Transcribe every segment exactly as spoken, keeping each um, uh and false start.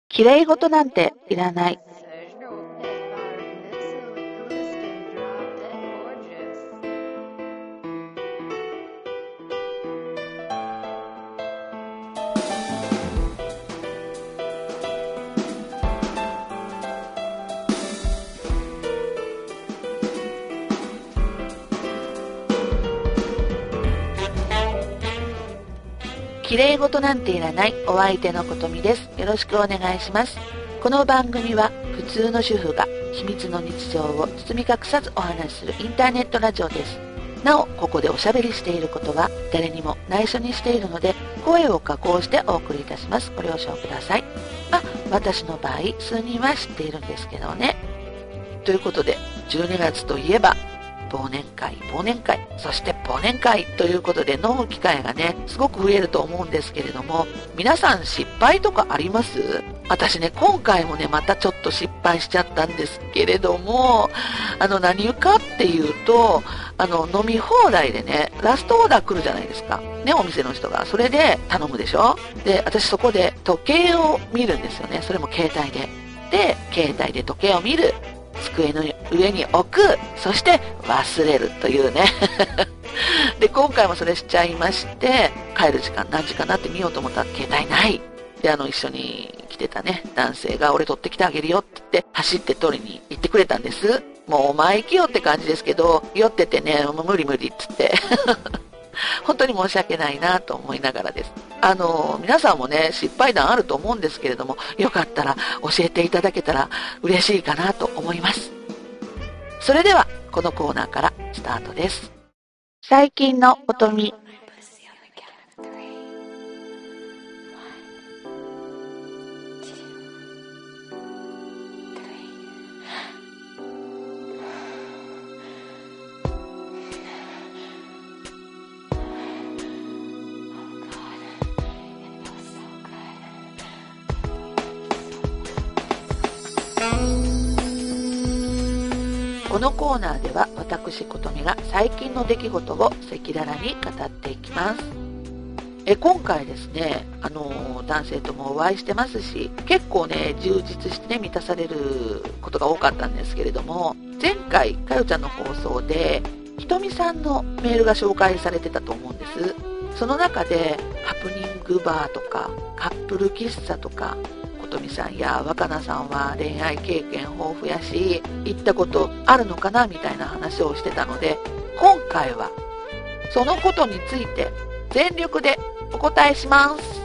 綺麗事なんていらない。綺麗事なんていらないお相手のことみです。よろしくお願いします。この番組は普通の主婦が秘密の日常を包み隠さずお話しするインターネットラジオです。なお、ここでおしゃべりしていることは誰にも内緒にしているので、声を加工してお送りいたします。ご了承ください。まあ、私の場合、数人は知っているんですけどね。ということで、じゅうにがつといえば、忘年会、忘年会、そして忘年会ということで飲む機会がね、すごく増えると思うんですけれども、皆さん失敗とかあります？私ね、今回もね、またちょっと失敗しちゃったんですけれども、あの、何かっていうと、あの、飲み放題でね、ラストオーダー来るじゃないですか。ね、お店の人が。それで頼むでしょ？で、私そこで時計を見るんですよね。それも携帯で。で、携帯で時計を見る。机の上に置く、そして忘れるというねで、今回もそれしちゃいまして、帰る時間何時かなって見ようと思ったら携帯ない。で、あの一緒に来てたね男性が、俺取ってきてあげるよって言って走って取りに行ってくれたんです。もうお前行きよって感じですけど、酔っててね、もう無理無理っつって本当に申し訳ないなと思いながらです。あの皆さんもね、失敗談あると思うんですけれども、よかったら教えていただけたら嬉しいかなと思います。それではこのコーナーからスタートです。最近のことみ。このコーナーでは私ことみが最近の出来事を赤裸々に語っていきます。え今回ですね、あの男性ともお会いしてますし、結構ね充実してね満たされることが多かったんですけれども、前回かよちゃんの放送でひとみさんのメールが紹介されてたと思うんです。その中でハプニングバーとかカップル喫茶とか、ことみさんや若菜さんは恋愛経験豊富やし、行ったことあるのかなみたいな話をしてたので、今回はそのことについて全力でお答えします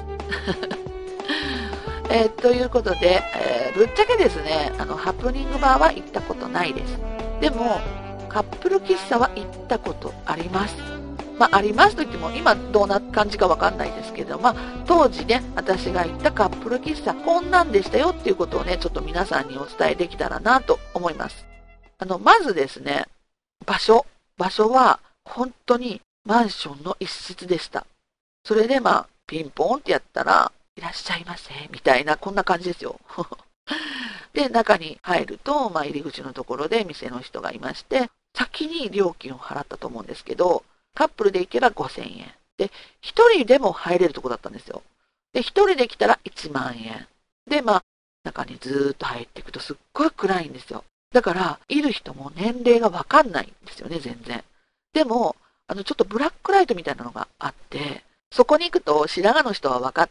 えー、ということで、えー、ぶっちゃけですね、あのハプニングバーは行ったことないです。でもカップル喫茶は行ったことあります。まあ、ありますと言っても今どんな感じかわかんないですけど、まあ、当時ね私が行ったカップル喫茶こんなんでしたよっていうことをね、ちょっと皆さんにお伝えできたらなと思います。あのまずですね、場所場所は本当にマンションの一室でした。それでまあピンポンってやったらいらっしゃいませみたいな、こんな感じですよで、中に入ると、まあ、入り口のところで店の人がいまして、先に料金を払ったと思うんですけど、カップルで行けばごせんえん。で、ひとりでも入れるとこだったんですよ。で、ひとりで来たらいちまんえん。で、まあ、中にずーっと入っていくとすっごい暗いんですよ。だから、いる人も年齢がわかんないんですよね、全然。でも、あの、ちょっとブラックライトみたいなのがあって、そこに行くと白髪の人は分かって、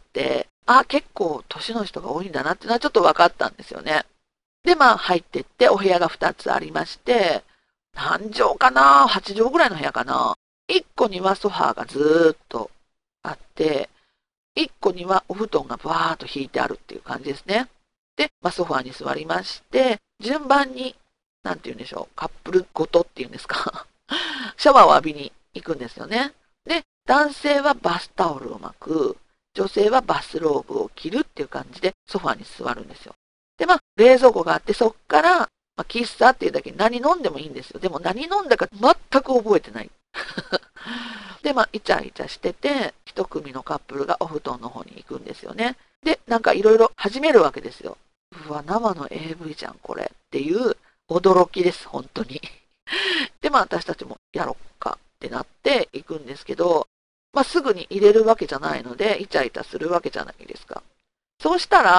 あ、結構年の人が多いんだなっていうのはちょっと分かったんですよね。で、まあ、入ってって、お部屋がふたつありまして、何畳かな ?はち 畳ぐらいの部屋かな。いっこにはソファーがずーっとあって、いっこにはお布団がバーっと引いてあるっていう感じですね。で、まあ、ソファーに座りまして、順番に、なんて言うんでしょう、カップルごとっていうんですかシャワーを浴びに行くんですよね。で、男性はバスタオルを巻く、女性はバスローブを着るっていう感じでソファーに座るんですよ。で、まあ、冷蔵庫があって、そっから、まあ、喫茶っていうだけ何飲んでもいいんですよ。でも何飲んだか全く覚えてない。で、まあ、イチャイチャしてて、一組のカップルがお布団の方に行くんですよね。で、なんかいろいろ始めるわけですよ。うわ、生の エーブイ じゃん、これ。っていう驚きです、本当に。で、まあ、私たちもやろっかってなって行くんですけど、まあ、すぐに入れるわけじゃないので、イチャイチャするわけじゃないですか。そうしたら、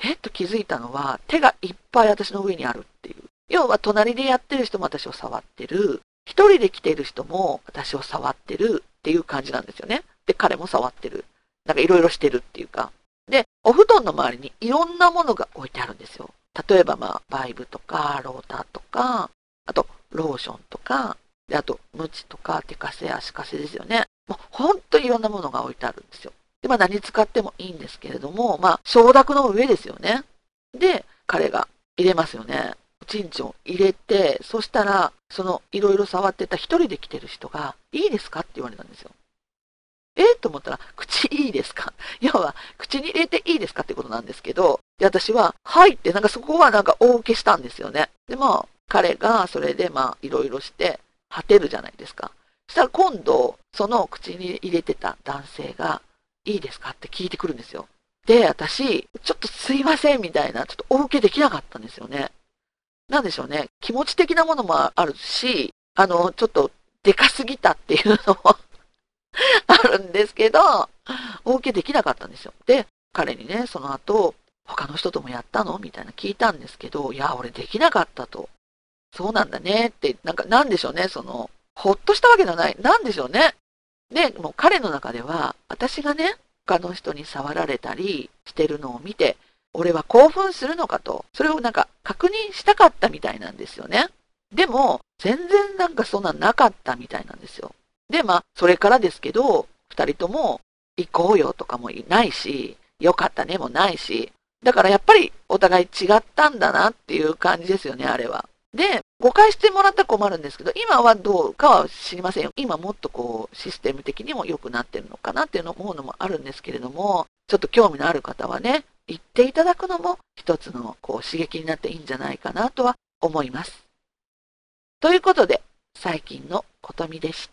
えっと気づいたのは、手がいっぱい私の上にあるっていう。要は隣でやってる人も私を触ってる。一人で来てる人も私を触ってるっていう感じなんですよね。で、彼も触ってる。なんかいろいろしてるっていうか。で、お布団の周りにいろんなものが置いてあるんですよ。例えばまあ、バイブとか、ローターとか、あと、ローションとか、で、あと、ムチとか、手かせ、足かせですよね。もう、ほんといろんなものが置いてあるんですよ。で、まあ、何使ってもいいんですけれども、まあ、承諾の上ですよね。で、彼が入れますよね。おちんちんを入れて、そしたら、その、いろいろ触ってた一人で来てる人が、いいですかって言われたんですよ。えと思ったら、口いいですか要は、口に入れていいですかってことなんですけど、で、私は、はいって、なんかそこはなんか大受けしたんですよね。で、まあ、彼がそれでまあ、いろいろして、果てるじゃないですか。そしたら今度、その口に入れてた男性が、いいですかって聞いてくるんですよ。で、私、ちょっとすいませんみたいな、ちょっとお受けできなかったんですよね。なんでしょうね。気持ち的なものもあるし、あの、ちょっと、でかすぎたっていうのもあるんですけど、お受けできなかったんですよ。で、彼にね、その後、他の人ともやったのみたいな聞いたんですけど、いや、俺できなかったと。そうなんだねって、なんか、なんでしょうね、その、ほっとしたわけじゃない。なんでしょうね。で、もう彼の中では、私がね、他の人に触られたりしてるのを見て、俺は興奮するのかと、それをなんか確認したかったみたいなんですよね。でも、全然なんかそんなんなかったみたいなんですよ。で、まあ、それからですけど、二人とも行こうよとかもいないし、よかったねもないし、だからやっぱりお互い違ったんだなっていう感じですよね、あれは。で、誤解してもらったら困るんですけど、今はどうかは知りませんよ。今もっとこう、システム的にも良くなってるのかなっていうの思うのもあるんですけれども、ちょっと興味のある方はね、言っていただくのも一つのこう刺激になっていいんじゃないかなとは思います。ということで、最近のことみでした。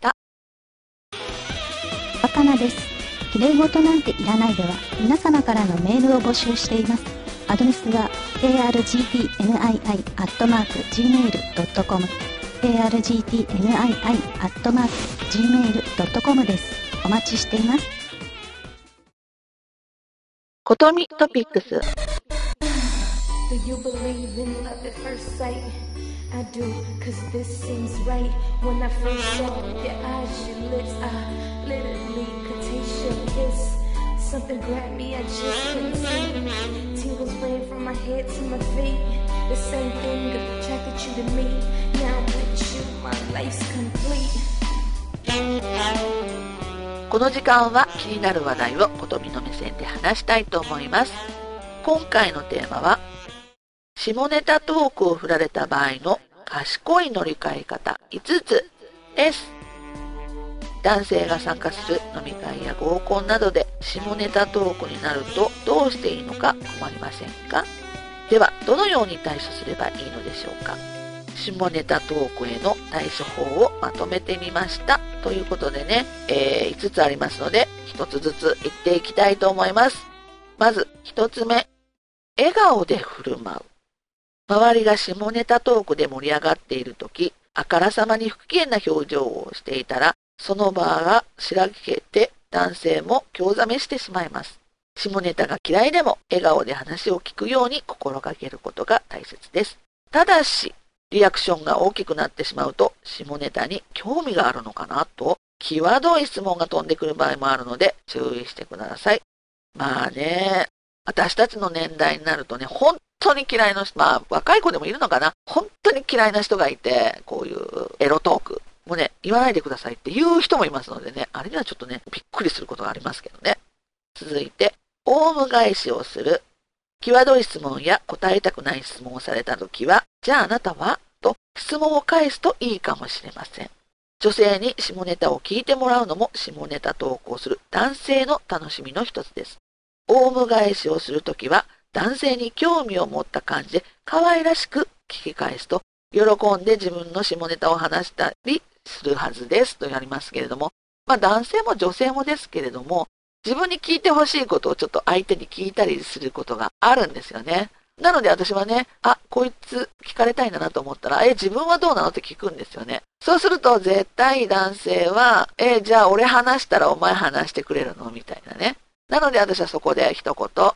若菜です。綺麗事なんていらないでは皆様からのメールを募集しています。アドレスは アールジーティーエヌアイアイ アットマーク ジーメール ドットコム アールジーティーエヌアイアイ アットマーク ジーメール ドットコム です。お待ちしています。 ことみトピックス。 Do you believe in love at first sight? I do, cause this seems right. When I first saw your eyes, your lips, I literally could taste your kiss. Something grabbed me, I just couldn't see. Tingles ran from my head to my feet. The same thing attracted you to me. Now with you, my life's complete. この時間は気になる話題をことみの目線で話したいと思います。今回のテーマは、下ネタトークを振られた場合の賢い乗り換え方いつつです。男性が参加する飲み会や合コンなどで下ネタトークになるとどうしていいのか困りませんか？では、どのように対処すればいいのでしょうか？下ネタトークへの対処法をまとめてみました。ということでね、えー、いつつありますので、ひとつずつ言っていきたいと思います。まず、ひとつめ、笑顔で振る舞う。周りが下ネタトークで盛り上がっているとき、あからさまに不機嫌な表情をしていたら、その場がしらけて男性も興ざめしてしまいます。下ネタが嫌いでも笑顔で話を聞くように心がけることが大切です。ただし、リアクションが大きくなってしまうと、下ネタに興味があるのかなと、際どい質問が飛んでくる場合もあるので、注意してください。まあね、私たちの年代になるとね、本当に嫌いな人、まあ若い子でもいるのかな、本当に嫌いな人がいて、こういうエロトークもね、言わないでくださいって言う人もいますのでね、あれにはちょっとね、びっくりすることがありますけどね。続いて、オウム返しをする。際どい質問や答えたくない質問をされたときは、じゃああなたはと質問を返すといいかもしれません。女性に下ネタを聞いてもらうのも下ネタ投稿する男性の楽しみの一つです。オウム返しをするときは男性に興味を持った感じで可愛らしく聞き返すと喜んで自分の下ネタを話したりするはずですとやりますけれども、まあ男性も女性もですけれども、自分に聞いてほしいことをちょっと相手に聞いたりすることがあるんですよね。なので私はね、あ、こいつ聞かれたいんだなと思ったら、え、自分はどうなのって聞くんですよね。そうすると絶対男性は、え、じゃあ俺話したらお前話してくれるのみたいなね。なので私はそこで一言、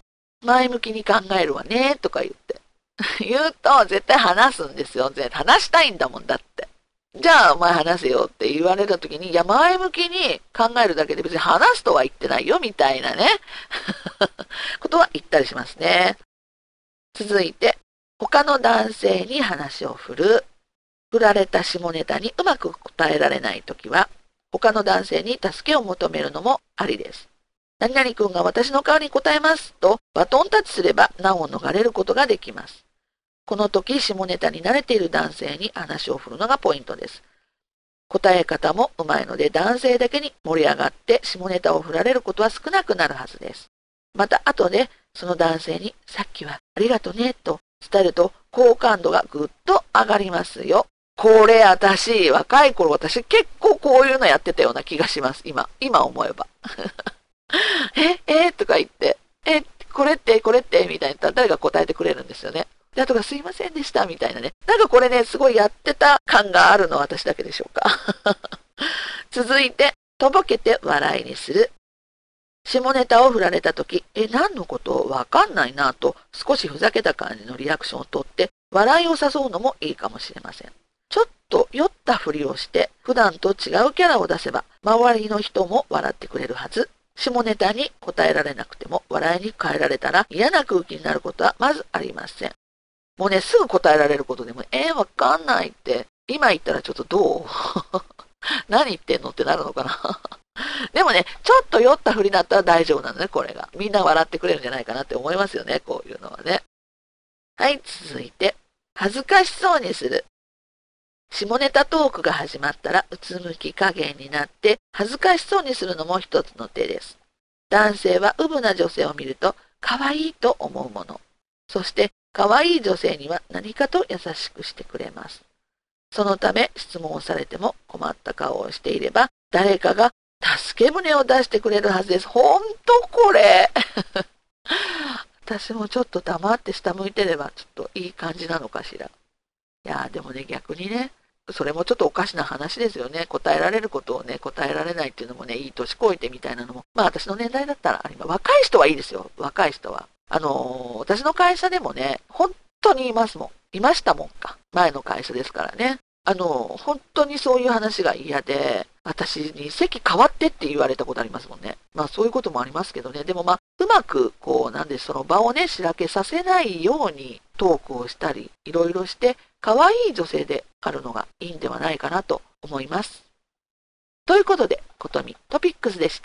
前向きに考えるわね、とか言って。言うと絶対話すんですよ。話したいんだもんだって。じゃあお前話せよって言われた時に、いや前向きに考えるだけで別に話すとは言ってないよみたいなねことは言ったりしますね。続いて、他の男性に話を振る。振られた下ネタにうまく答えられない時は、他の男性に助けを求めるのもありです。何々君が私の代わりに答えますとバトンタッチすれば難を逃れることができます。この時下ネタに慣れている男性に話を振るのがポイントです。答え方もうまいので男性だけに盛り上がって下ネタを振られることは少なくなるはずです。また後でその男性にさっきはありがとねと伝えると好感度がぐっと上がりますよ。これ私若い頃私結構こういうのやってたような気がします。今今思えばええとか言ってえこれってこれってみたいな誰が答えてくれるんですよね。であとがすいませんでしたみたいなね。なんかこれねすごいやってた感があるのは私だけでしょうか続いてとぼけて笑いにする。下ネタを振られた時え何のことわかんないなと少しふざけた感じのリアクションをとって笑いを誘うのもいいかもしれません。ちょっと酔ったふりをして普段と違うキャラを出せば周りの人も笑ってくれるはず。下ネタに答えられなくても笑いに変えられたら嫌な空気になることはまずありません。もうねすぐ答えられることでもえー、わかんないって今言ったらちょっとどう何言ってんのってなるのかなでもねちょっと酔ったふりだったら大丈夫なのね。これがみんな笑ってくれるんじゃないかなって思いますよね。こういうのはね。はい、続いて恥ずかしそうにする。下ネタトークが始まったらうつむき加減になって恥ずかしそうにするのも一つの手です。男性はうぶな女性を見ると可愛いと思うもの。そして可愛い女性には何かと優しくしてくれます。そのため質問をされても困った顔をしていれば誰かが助け舟を出してくれるはずです。ほんとこれ私もちょっと黙って下向いてればちょっといい感じなのかしら。いやでもね逆にねそれもちょっとおかしな話ですよね。答えられることをね答えられないっていうのもねいい年こいてみたいなのもまあ私の年代だったらあります。若い人はいいですよ。若い人はあのー、私の会社でもね本当にいますもん。いましたもんか。前の会社ですからね。あのー、本当にそういう話が嫌で私に席変わってって言われたことありますもんね。まあそういうこともありますけどね。でもまあうまくこうなんでその場をねしらけさせないようにトークをしたりいろいろして可愛い女性であるのがいいんではないかなと思います。ということでことみトピックスでした。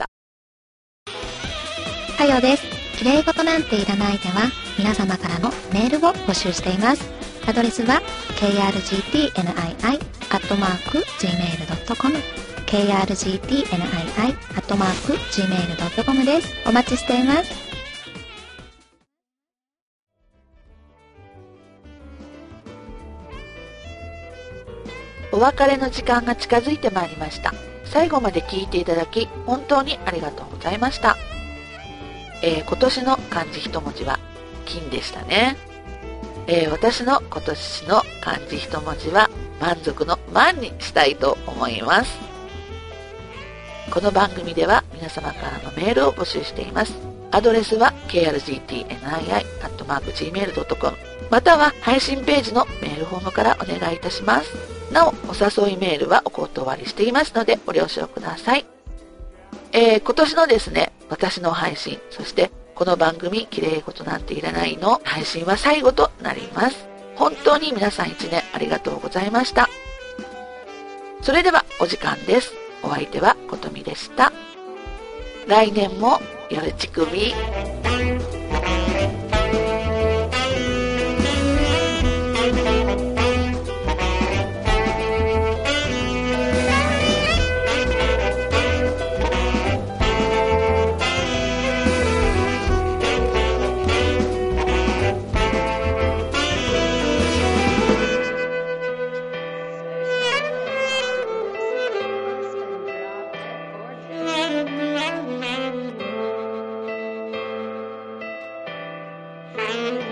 はよです。きれいごとなんていらないでは皆様からのメールを募集しています。アドレスは ケーアールジーティーエヌアイアイ アットマーク ジーメールドットコム ケーアールジーティーエヌアイアイ アットマーク ジーメールドットコム です。お待ちしています。 お別れの時間が近づいてまいりました。最後まで聞いていただき本当にありがとうございました。えー、今年の漢字一文字は金でしたね。えー、私の今年の漢字一文字は満足の満にしたいと思います。この番組では皆様からのメールを募集しています。アドレスは ケーアールジーティーエヌアイアイ アットマーク ジーメールドットコム または配信ページのメールフォームからお願いいたします。なお、お誘いメールはお断りしていますのでご了承ください。えー、今年のですね、私の配信、そしてこの番組きれいごとなんていらないの配信は最後となります。本当に皆さん一年ありがとうございました。それではお時間です。お相手はことみでした。来年もよろちくび。 Thank you.